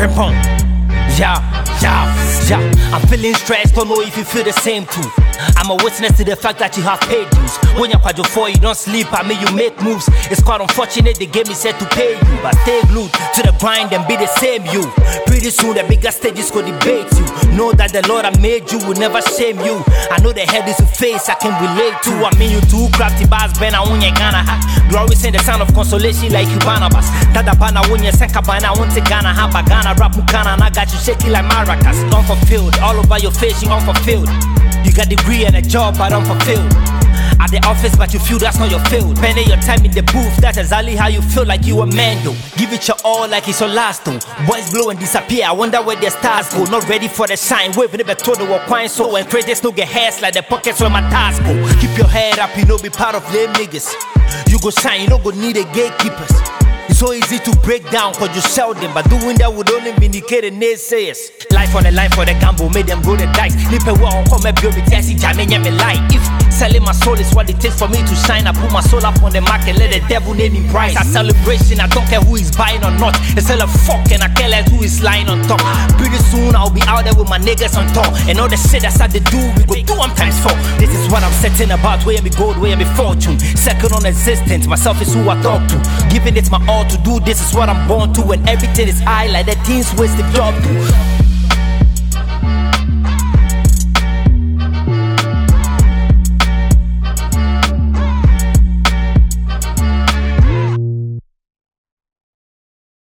Frimpong. Yeah. I'm feeling stressed, don't know if you feel the same too. I'm a witness to the fact that you have paid dues. When you're quadro 4, you don't sleep, I mean you make moves. It's quite unfortunate they gave me set to pay you, but stay glued to the grind and be the same you. Pretty soon the bigger stages go debate you. Know that the Lord I made you will never shame you. I know the head is a face I can relate to. I mean you too crafty bars, Ben I won't Ghana ha. Glorious in the sound of consolation like you Barnabas. Tada bana when you senka bana won't Ghana ha. Bagana rap mukana and I got you shaking like maracas. Unfulfilled, all over your face you unfulfilled. You got degree and a job but unfulfilled. At the office but you feel that's not your field. Spending your time in the booth, that's exactly how you feel like you a man though. Give it your all like it's your last though. Boys blow and disappear, I wonder where their stars go. Not ready for the shine, wave never told the walk wine. So when crazies no get hairs like the pockets where my ties go. Keep your head up, you know be part of them niggas. You go shine, you don't go need a gatekeepers. It's so easy to break down cause you sell them, but doing that would only vindicate the naysayers. Life on the line for the gamble, made them roll the dice. Nipper won't come and build me testy, jamming me light. If selling my soul is what it takes for me to shine, I put my soul up on the market, let the devil name me price. A celebration, I don't care who is buying or not. They sell a fuck and I care less who is lying on top. Pretty soon I'll be out there with my niggas on top. And all the shit that's how they do, we go do 1 times 4. This is what I'm setting about, where me gold, where me fortune. Second on existence, myself is who I talk to. Giving it my all to do, this is what I'm born to. And everything is high like the teens waste the job to.